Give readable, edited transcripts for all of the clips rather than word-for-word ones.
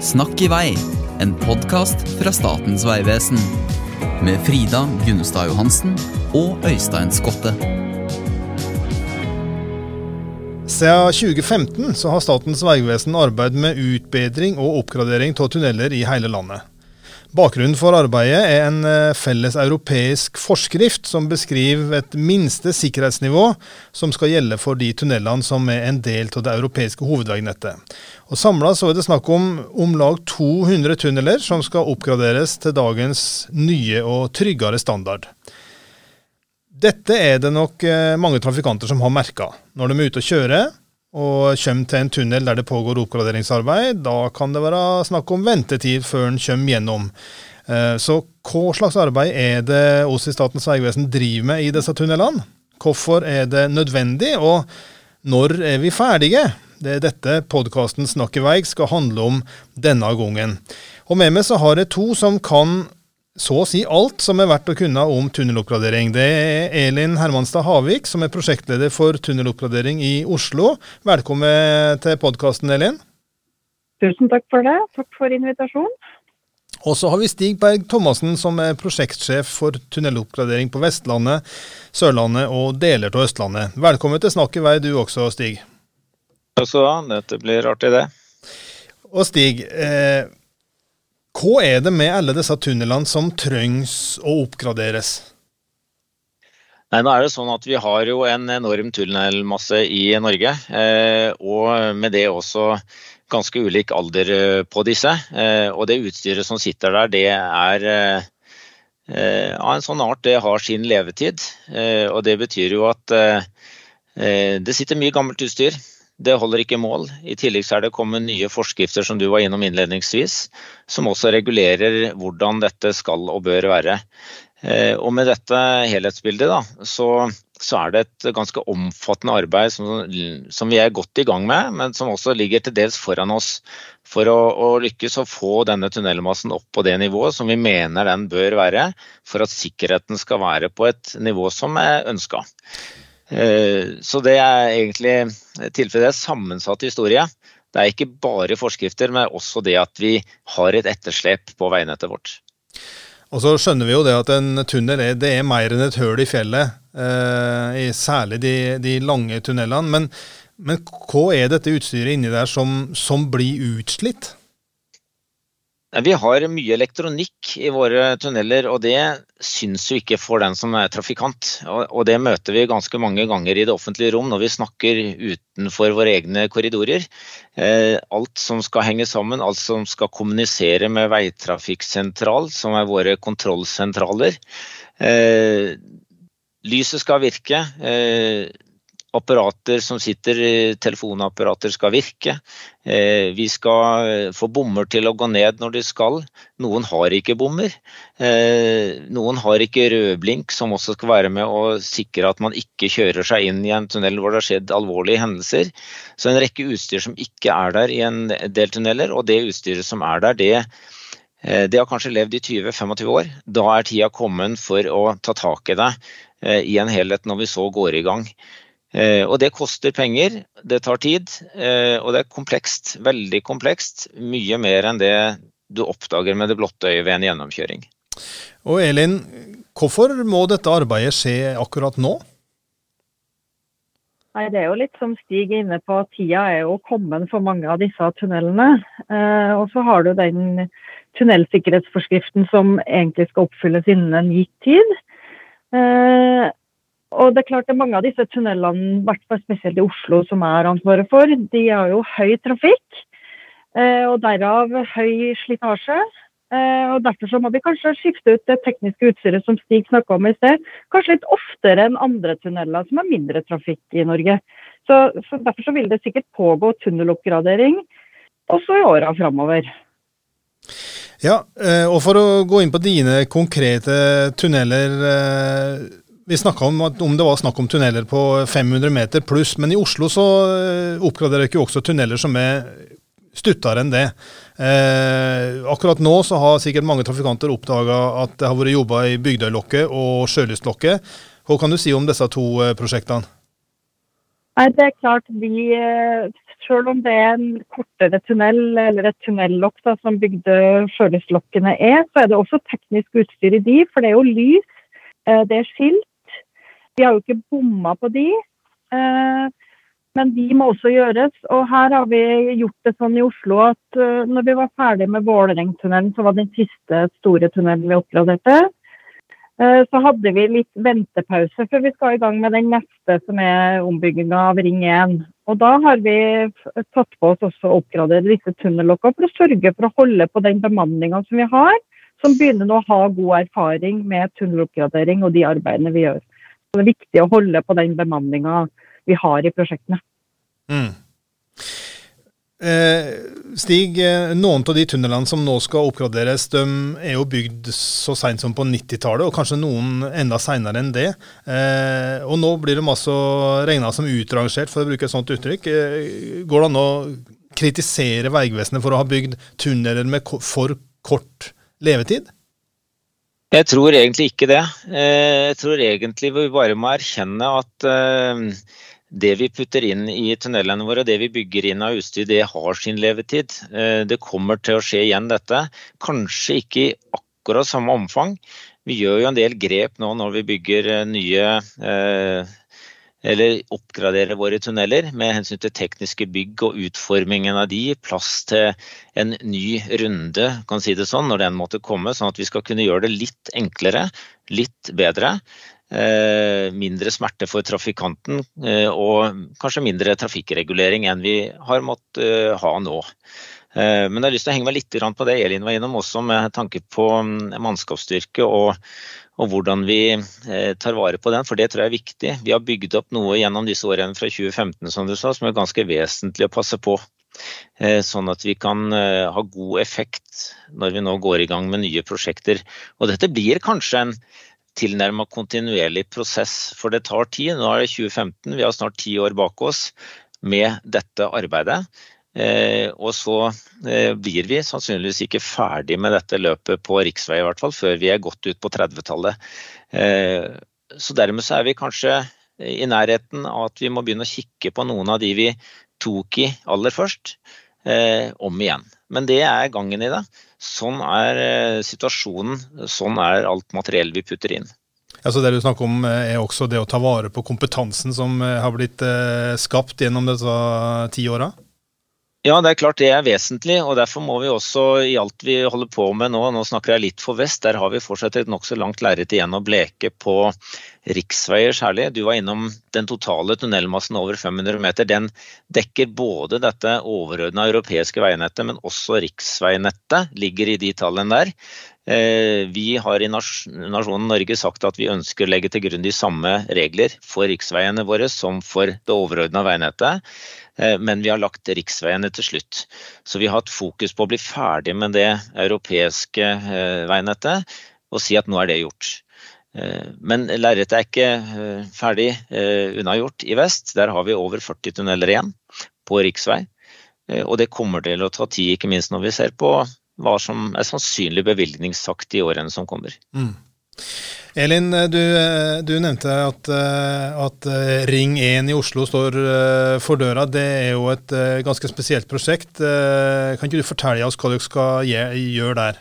Snakk i vei, en podcast fra Statens vegvesen. Med Frida Gunnestad Johansen og Øystein Skotte. Siden 2015 så har Statens vegvesen arbeidet med utbedring og oppgradering av tunneler i hele landet. Bakgrunnen for arbeidet er en felles europeisk forskrift som beskriver et minste sikkerhetsnivå som skal gjelde for de tunnelene som er en del av det europeiske hovedveignettet. Og samlet så er det snakk om lag 200 tunneler som skal oppgraderes til dagens nye og tryggere standard. Dette er det nok mange trafikanter som har merket. Når de er ute og kjører og kommer til en tunnel der det pågår oppgraderingsarbeid, da kan det være snakk om ventetid før den kommer gjennom. Så hva slags arbeid er det oss i Statens vegvesen driver med i disse tunnelene? Hvorfor er det nødvendig, og når er vi ferdige? Det er dette podcasten Snakk i vei skal handle om denne gangen. Og med meg så har jeg to som kan så å si alt som er verdt å kunne om tunneloppgradering. Det er Elin Hermanstad Havik, som er prosjektleder for tunneloppgradering i Oslo. Velkommen til podcasten, Elin. Tusen takk for det. Takk for invitasjonen. Og så har vi Stig Berg Thomassen, som er prosjektsjef for tunneloppgradering på Vestlandet, Sørlandet og deler til Østlandet. Velkommen til Snakk i vei, du også, Stig. Så, dette blir artig det. Og Stig, hva er det med alle disse tunnelene som trengs å oppgraderes? Nei, nå er det sånn at vi har jo en enorm tunnelmasse i Norge, og med det også ganske ulik alder på disse. Og det utstyret som sitter der, det er av en sånn art, det har sin levetid. Og det betyr jo at det sitter mye gammelt utstyr. Det holder ikke mål. I tillegg så er det kommet nye forskrifter som du var innom innledningsvis, som også regulerer hvordan dette skal og bør være. Og med dette helhetsbildet da, så er det et ganske omfattende arbeid som vi er godt i gang med, men som også ligger til dels foran oss for å lykkes å få denne tunnelmassen opp på det nivået som vi mener den bør være, for at sikkerheten skal være på et nivå som er ønsket. Så det er egentlig tilfellet sammensatt historie. Det er ikke bare forskrifter, men også det at vi har et etterslep på veinettet vårt. Og så skjønner vi jo det at en tunnel det er mer enn et høl i fjellet, særlig de lange tunnelene. Men hva er dette utstyret inni der som blir utslitt? Vi har mye elektronikk i våre tunneler, og det syns jo ikke for den som er trafikant. Og det møter vi ganske mange ganger i det offentlige rom når vi snakker utenfor våre egne korridorer. Alt som skal henge sammen, alt som skal kommunisere med veitrafikksentral, som er våre kontrollsentraler. Lyset skal virke. Apparater som sitter, telefonapparater skal virke. Vi skal få bommer til å gå ned når de skal. Noen har ikke bommer. Noen har ikke rødblink, som også skal være med å sikre at man ikke kjører seg inn i en tunnel hvor det har skjedd alvorlige hendelser. Så en rekke utstyr som ikke er der i en del tunneler, og det utstyret som er der, det har kanskje levd i 20-25 år. Da er tida kommet for å ta tak i det i en helhet når vi så går i gang. Og det koster penger, det tar tid, og det er komplekst, veldig komplekst, mye mer enn det du oppdager med det blotte øyet ved en gjennomkjøring. Og Elin, hvorfor må dette arbeidet skje akkurat nå? Nei, det er jo litt som Stig er inne på, tida er jo kommet for mange av disse tunnelene, og så har du den tunnelsikkerhetsforskriften som egentlig skal oppfylles innen en gitt tid. Og det er klart det er mange av disse tunnelene, i hvert fall spesielt i Oslo, som er ansvaret for. De har jo høy trafikk, og derav høy slitasje. Og derfor så må vi kanskje skifte ut det tekniske utstyret som Stig snakket om i sted, kanskje litt oftere enn andre tunneler som har mindre trafikk i Norge. Så derfor så vil det sikkert pågå tunneloppgradering, også i årene fremover. Ja, og for å gå inn på dine konkrete tunneler, vi snakket om det var snakk om tunneler på 500 meter pluss, men i Oslo så oppgraderer ikke også tunneler som er stuttere enn det. Akkurat nå så har sikkert mange trafikanter oppdaget at det har vært jobbet i Bygdøylokket og Sjølystlokket. Hva kan du si om disse to prosjektene? Nei, det klart selv om det en kortere tunnel eller et tunnellokk da, som bygde førlislokkene så det også teknisk utstyr i de, for det jo lys, det skilt. Vi har jo ikke bomma på de, men de må også gjøres. Og her har vi gjort det sånn i Oslo at når vi var ferdig med Vålerengtunnelen, så var det den siste store tunnelen vi oppgraderte. Så hadde vi litt ventepause før vi skal i gang med den neste som ombyggingen av Ring 1. Og da har vi tatt på oss også å oppgradere disse tunnellokkene for å sørge for å holde på den bemanningen som vi har, som begynner å ha god erfaring med tunneloppgradering og de arbeidene vi gjør. Så det viktig å holde på den bemanningen vi har i prosjektene. Stig, noen av de tunnelene som nå skal oppgraderes, de jo bygd så sent som på 90-tallet, og kanskje noen enda senere enn det. Og nå blir de altså regnet som utrangert, for å bruke et sånt uttrykk. Går det an å kritisere Vegvesenet for å ha bygd tunneler med for kort levetid? Jeg tror egentlig ikke det. Jeg tror egentlig vi bare må erkjenne at det vi putter inn i tunnelene våre, det vi bygger inn av utstyr, det har sin levetid. Det kommer til å skje igjen dette. Kanskje ikke i akkurat samme omfang. Vi gjør jo en del grep nå når vi bygger nye eller oppgraderer våre tunneler med hensyn til tekniske bygg og utformingen av de, plass til en ny runde, kan si det sånn, når den måtte komme, sånn at vi skal kunne gjøre det litt enklere, litt bedre. Mindre smerte for trafikanten og kanskje mindre trafikkregulering enn vi har måttet ha nå. Men jeg har lyst til å henge meg litt på det Elin var innom, også med tanke på mannskapsstyrke og hvordan vi tar vare på den, for det tror jeg viktig. Vi har bygd opp noe gjennom disse årene fra 2015, som du sa, som ganske vesentlig å passe på. Sånn at vi kan ha god effekt når vi nå går i gang med nye prosjekter. Og dette blir kanskje en tilnærmet kontinuerlig prosess, for det tar tid. Nå det 2015, vi har snart 10 år bak oss med dette arbeidet. Og så blir vi sannsynligvis ikke ferdig med dette løpet på riksvei i hvert fall, før vi gått ut på 30-tallet. Så dermed så vi kanskje i nærheten av at vi må begynne å kikke på noen av de vi tok i aller først, om igjen. Men det gangen i det. Sånn situasjonen, sånn alt materiell vi putter inn. Altså det du snakker om også det å ta vare på kompetansen som har blitt skapt gjennom disse 10 årene? Ja, det klart det vesentlig, og derfor må vi også i alt vi holder på med nå snakker jeg litt for vest, der har vi fortsatt et nok så langt lerret igjen å bleke på riksveier særlig. Du var innom den totale tunnelmassen over 500 meter, den dekker både dette overordnede europeiske veinettet, men også riksveinettet ligger i de tallene der. Vi har i nasjonen Norge sagt at vi ønsker å legge til grunn de samme regler for riksveiene våre som for det overordnede veinettet, men vi har lagt riksveiene til slutt. Så vi har hatt fokus på å bli ferdig med det europeiske veinettet og si at nå det gjort. Men lerretet ikke ferdig unnagjort i vest. Der har vi over 40 tunneler igjen på riksvei, og det kommer til å ta tid, ikke minst når vi ser på hva som sannsynlig bevilgningstakt i årene som kommer. Elin, du nevnte at Ring 1 i Oslo står for døra. Det jo et ganske spesielt prosjekt. Kan ikke du fortelle oss hva dere skal gjøre der?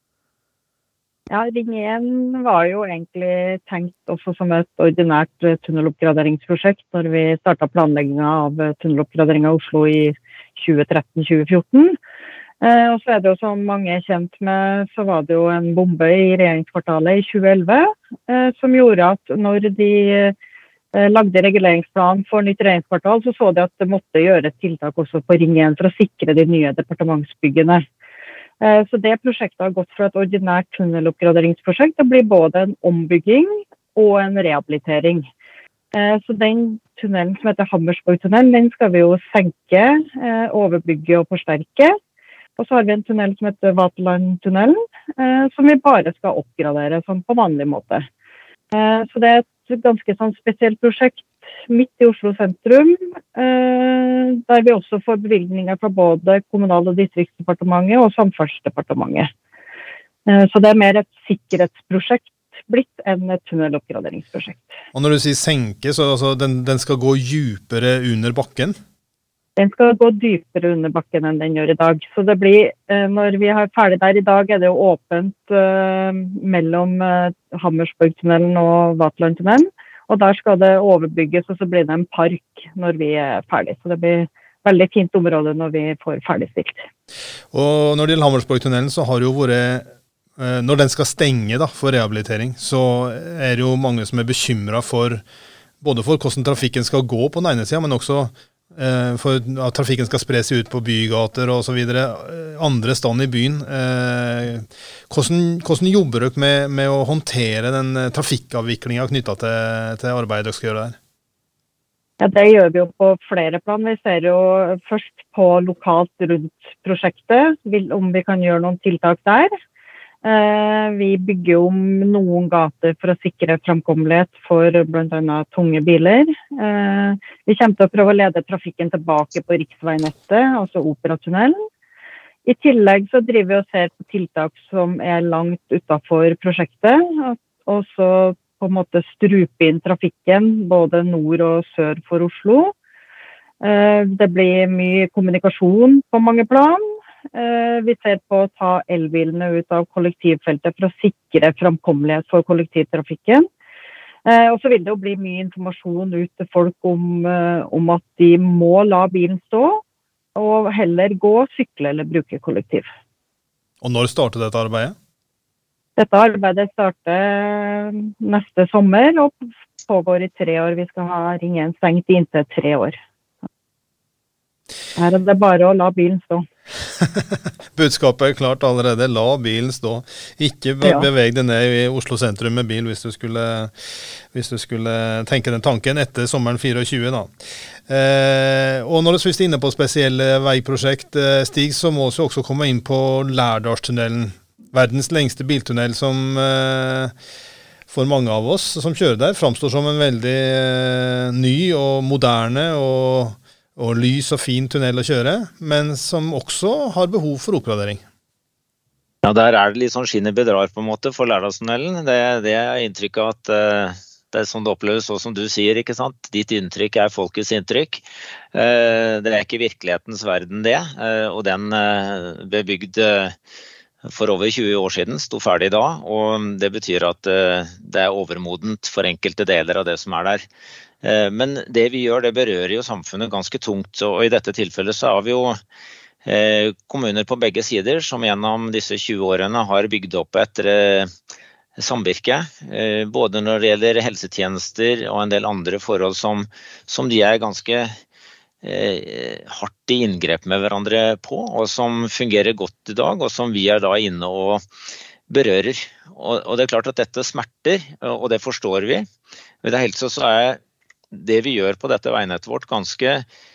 Ja, Ring 1 var jo egentlig tenkt også som et ordinært tunneloppgraderingsprosjekt når vi startet planleggingen av tunneloppgraderingen av Oslo i 2013-2014. Og så det jo som mange kjent med, så var det jo en bombe i regjeringskvartalet i 2011 som gjorde at når de lagde reguleringsplan for nytt regjeringskvartal, så de at det måtte gjøre et tiltak også på Ring 1 for å sikre de nye departementsbyggene. Så det prosjektet har gått fra et ordinært tunneloppgraderingsprosjekt til å bli både en ombygging og en rehabilitering. Så den tunnelen som heter Hammersborgtunnelen, den skal vi jo senke, overbygge og forsterke. Og så har vi en tunnel som heter Vaterlandtunnelen, som vi bare skal oppgradere sånn på vanlig måte. Så det et ganske sånn spesielt prosjekt midt i Oslo sentrum, der vi også får bevilgninger fra både Kommunal- og distriktsdepartementet og Samferdselsdepartementet. Så det mer et sikkerhetsprosjekt blitt en tunneloppgraderingsprosjekt. Og når du sier senke, så altså, den skal gå djupere under bakken? Den skal gå dypere under bakken enn den gjør i dag. Så det blir, når vi er ferdig der i dag, det jo åpent mellom Hammersborgtunnelen og Vaterlandtunnelen. Og der skal det overbygges, og så blir det en park når vi er ferdig. Så det blir veldig fint område når vi får ferdigstilt. Og når det gjelder Hammersborgtunnelen, så har det jo vært, når den skal stenge da, for rehabilitering, så er det jo mange som er bekymret for, både for hvordan trafikken skal gå på den ene siden, men også for at trafikken skal spre seg ut på bygater og så videre, andre stand i byen. Hvordan jobber dere med å håndtere den trafikkavviklingen knyttet til arbeidet dere skal gjøre der? Ja, det gjør vi jo på flere plan. Vi ser jo først på lokalt rundt prosjektet, om vi kan gjøre noen tiltak der. Vi bygger om noen gater for å sikre framkommelighet for blant annet tunge biler. Vi kommer til å prøve å lede trafikken tilbake på riksveinettet, altså Operatunnelen. I tillegg så driver vi og ser på tiltak som er langt utenfor prosjektet, og så på en måte strupe inn trafikken både nord og sør for Oslo. Det blir mye kommunikasjon på mange plan. Vi ser på å ta elbilene ut av kollektivfeltet for å sikre framkommelighet for kollektivtrafikken. Og så vil det jo bli mye informasjon ut til folk om at de må la bilen stå, og heller gå, sykle eller bruke kollektiv. Og når starter dette arbeidet? Dette arbeidet starter neste sommer og pågår i 3 år. Vi skal ha ringen stengt i inntil 3 år. Her er det bare å la bilen stå. Budskapet er klart allerede, la bilen stå. Ikke beveg deg ned i Oslo sentrum med bil hvis du skulle tenke den tanken etter sommeren 24 da. Og når du er inne på spesielle veiprosjekt, Stig, så må vi også komme inn på Lærdalstunnelen. Verdens lengste biltunnel som for mange av oss som kjører der framstår som en veldig ny og moderne og lys og fin tunnel å kjøre, men som også har behov for oppgradering. Ja, der er det litt sånn skinnet bedrar på en måte for Lærdalstunnelen. Det er inntrykk av at det er sånn det oppleves, så som du sier, ikke sant? Ditt inntrykk er folkets inntrykk. Det er ikke virkelighetens verden det, og den ble bygd for over 20 år siden, sto ferdig da, og det betyr at det er overmodent for enkelte deler av det som er der. Men det vi gjør, det berører jo samfunnet ganske tungt, og i dette tilfellet så har vi jo kommuner på begge sider som gjennom disse 20 årene har bygd opp et samvirke, både når det gjelder helsetjenester og en del andre forhold som de er ganske hardt i inngrep med hverandre på, og som fungerer godt i dag, og som vi er da inne og berører. Og det er klart at dette smerter, og det forstår vi. I det hele tatt så er det vi gjør på dette veinettet vårt ganske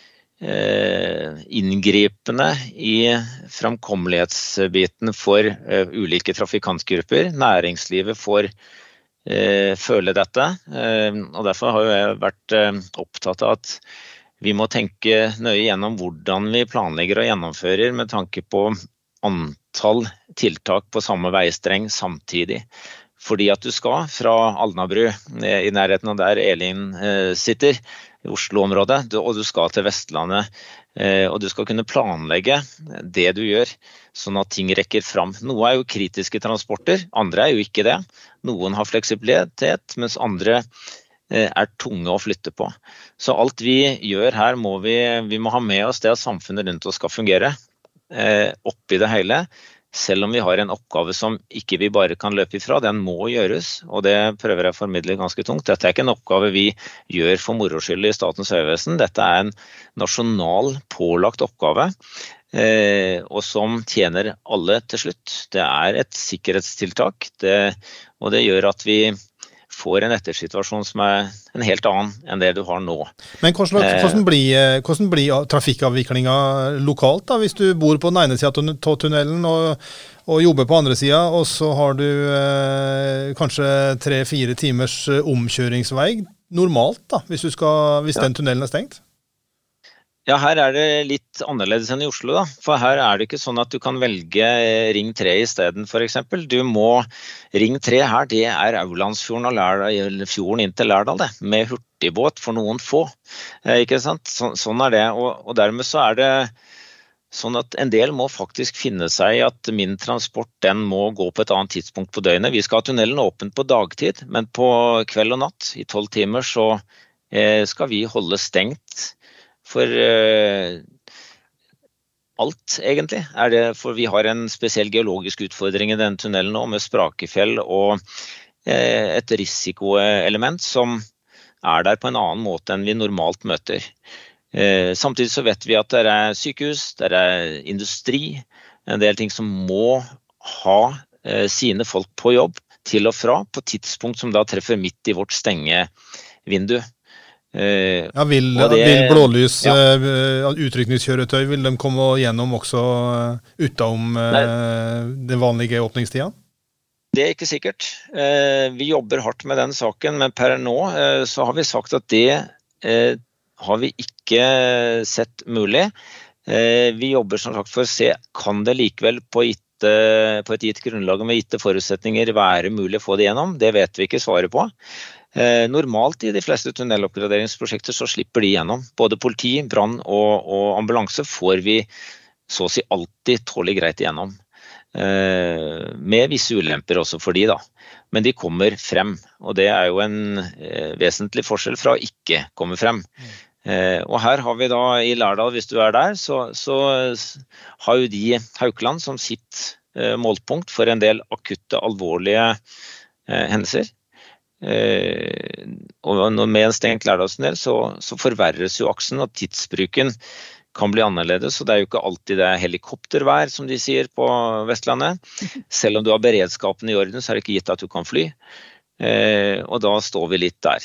inngripende i framkommelighetsbiten for ulike trafikantgrupper. Næringslivet får føle dette, og derfor har jeg vært opptatt av at vi må tenke nøye gjennom hvordan vi planlegger og gjennomfører med tanke på antall tiltak på samme veistreng samtidig. Fordi at du skal fra Alnabru, i nærheten av der Elin sitter, i Oslo-området, og du skal til Vestlandet, og du skal kunne planlegge det du gjør, sånn at ting rekker fram. Noe er jo kritiske transporter, andre er jo ikke det. Noen har fleksibilitet, mens andre er tunge å flytte på. Så alt vi gjør her vi må ha med oss det at samfunnet rundt oss skal fungere oppi det hele, selv om vi har en oppgave som ikke vi bare kan løpe ifra, den må gjøres, og det prøver jeg å formidle ganske tungt. Dette er ikke en oppgave vi gjør for moro skyld i Statens vegvesen, dette er en nasjonal pålagt oppgave, og som tjener alle til slutt. Det er et sikkerhetstiltak, og det gjør at vi får en ettersituasjon som er en helt annen enn det du har nå. Men hvordan blir trafikkavviklingen lokalt da, hvis du bor på den ene siden av tunnelen og jobber på andre siden, og så har du kanskje 3-4 timers omkjøringsvei normalt da, hvis den tunnelen er stengt? Ja, her det litt annerledes enn i Oslo da, for her det ikke sånn at du kan velge Ring 3 i stedet for eksempel. Ring 3 her, det Aulandsfjorden og fjorden inn til Lærdal det, med hurtigbåt for noen få, ikke sant? Sånn det, og dermed så det sånn at en del må faktisk finne seg i at min transport, den må gå på et annet tidspunkt på døgnet. Vi skal ha tunnelen åpen på dagtid, men på kveld og natt, i 12 timer, så skal vi holde stengt for alt, egentlig. Det, for vi har en spesiell geologisk utfordring i den tunnelen nå, med sprakefjell og et risikoelement som der på en annen måte enn vi normalt møter. Samtidig så vet vi at det sykehus, det industri, en del ting som må ha sine folk på jobb til og fra på tidspunkt som da treffer midt i vårt stengevindu. Ja, vil blålys, utrykningskjøretøy, vil de komme gjennom også utenom den vanlige åpningstiden? Det ikke sikkert. Vi jobber hardt med den saken, men per nå så har vi sagt at det har vi ikke sett mulig. Vi jobber som sagt for å se, kan det likevel på et gitt grunnlag med gitte forutsetninger være mulig å få det gjennom? Det vet vi ikke svaret på. Normalt i de fleste tunneloppgraderingsprosjekter så slipper de gjennom. Både politi, brann og ambulanse får vi så å si alltid tålig greit igjennom. Med visse ulemper også for de da. Men de kommer frem, og det jo en vesentlig forskjell fra å ikke komme frem. Og her har vi da i Lærdal, hvis du der, så har jo de Haukeland som sitt målpunkt for en del akutte, alvorlige hendelser. Og med en stengt Lærdalstunnel så forverres jo aksen, og tidsbruken kan bli annerledes, og det jo ikke alltid det helikoptervær, som de sier på Vestlandet. Selv om du har beredskapen i orden, så det ikke gitt at du kan fly. Og da står vi litt der.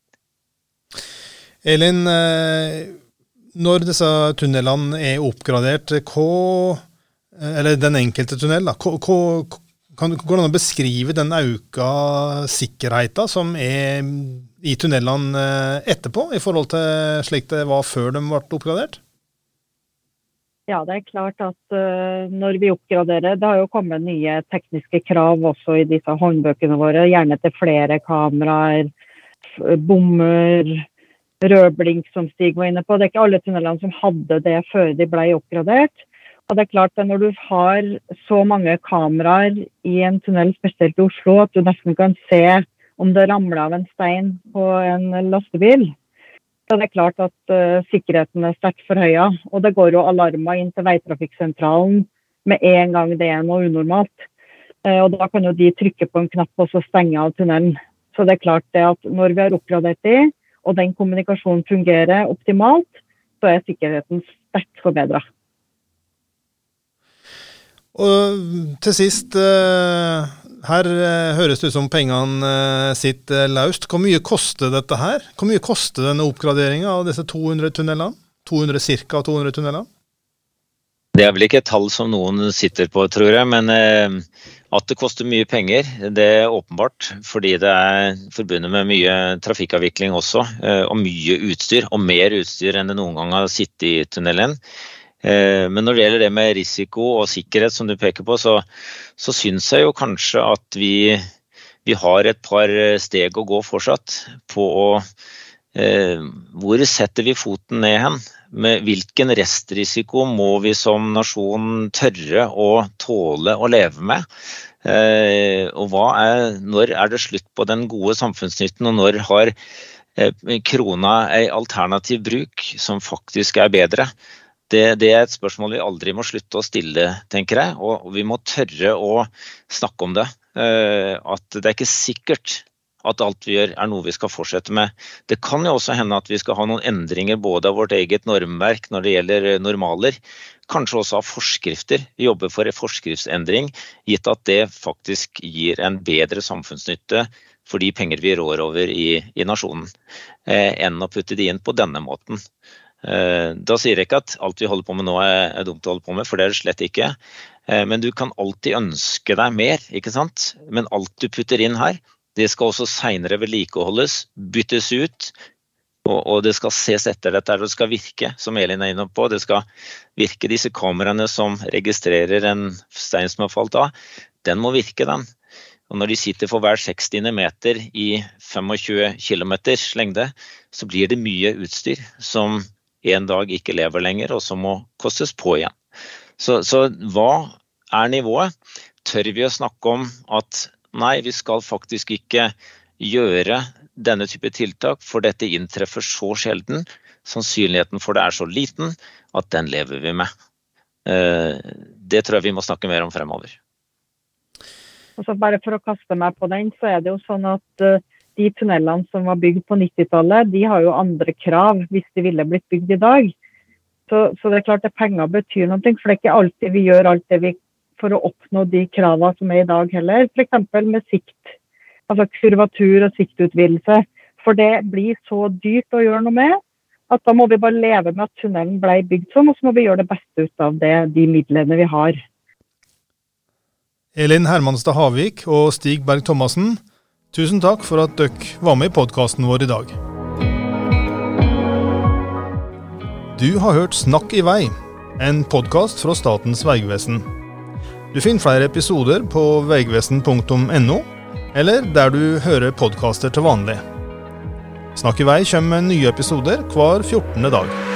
Elin, når disse tunnelene oppgradert, eller den enkelte tunnel, da, kan du beskrive den øka sikkerheten som i tunnelene etterpå, i forhold til slik det var før de ble oppgradert? Ja, det klart at når vi oppgraderer, det har jo kommet nye tekniske krav også i disse håndbøkene våre, gjerne til flere kameraer, bommer, rødblink som Stig var inne på. Det ikke alle tunnelene som hadde det før de ble oppgradert. Og det klart at når du har så mange kameraer i en tunnel, spesielt i Oslo, at du nesten kan se om det ramler av en stein på en lastebil, så det klart at sikkerheten sterkt forhøyet. Og det går jo alarmer inn til veitrafikksentralen med en gang det noe unormalt. Og da kan jo de trykke på en knapp og så stenge av tunnelen. Så det klart det at når vi har oppgradert de, og den kommunikasjonen fungerer optimalt, så sikkerheten sterkt forbedret. Og til sist, her høres det ut som pengene sitter løst. Hvor mye koster dette her? Hvor mye koster denne oppgraderingen av disse 200 tunnelene? Cirka 200 tunnelene? Det vel ikke et tall som noen sitter på, tror jeg, men at det koster mye penger, det åpenbart, fordi det forbundet med mye trafikkavvikling også, og mye utstyr, og mer utstyr enn det noen gang har sittet i tunnelen. Men når det gjelder det med risiko og sikkerhet som du peker på, så synes jeg jo kanskje at vi har et par steg å gå fortsatt på hvor setter vi foten ned hen? Med hvilken restrisiko må vi som nasjon tørre å tåle å leve med? Og når det slutt på den gode samfunnsnytten, og når har krona en alternativ bruk som faktisk bedre? Det et spørsmål vi aldri må slutte å stille, tenker jeg, og vi må tørre å snakke om det. At det ikke sikkert at alt vi gjør noe vi skal fortsette med. Det kan jo også hende at vi skal ha noen endringer både av vårt eget normverk når det gjelder normaler, kanskje også av forskrifter. Vi jobber for en forskriftsendring, gitt at det faktisk gir en bedre samfunnsnytte for de penger vi rår over i nasjonen, enn å putte de inn på denne måten. Da sier jeg ikke at alt vi holder på med nå dumt å holde på med, for det det slett ikke. Men du kan alltid ønske deg mer, ikke sant? Men alt du putter inn her, det skal også senere vedlikeholdes, byttes ut, Og det skal ses etter dette, og det skal virke, som Elin inne på, det skal virke disse kameraene som registrerer en stein som har falt av, den må virke den. Og når de sitter for hver 60 meter i 25 kilometers lengde, så blir det mye utstyr som en dag ikke lever lenger, og som må kostes på igjen. Så hva nivået? Tør vi å snakke om at nei, vi skal faktisk ikke gjøre denne type tiltak, for dette inntreffer så sjelden, sannsynligheten for det så liten, at den lever vi med. Det tror jeg vi må snakke mer om fremover. Og så bare for å kaste meg på den, så det jo sånn at de tunnelene som var bygd på 90-tallet, de har jo andre krav hvis de ville blitt bygd i dag. Så det klart at penger betyr noe, for det ikke alltid vi gjør alt det vi for å oppnå de kravene som i dag heller. For eksempel med sikt, altså kurvatur og siktutvidelse. For det blir så dyrt å gjøre noe med, at da må vi bare leve med at tunnelen ble bygd sånn, og så må vi gjøre det beste ut av det, de midlene vi har. Elin Hermanstad Havik og Stig Berg Thomassen, tusen takk for at dere var med i podcasten vår i dag. Du har hørt Snakk i vei, en podcast fra Statens Vegvesen. Du finner flere episoder på vegvesen.no, eller der du hører podcaster til vanlig. Snakk i vei kommer med nye episoder hver 14. dag.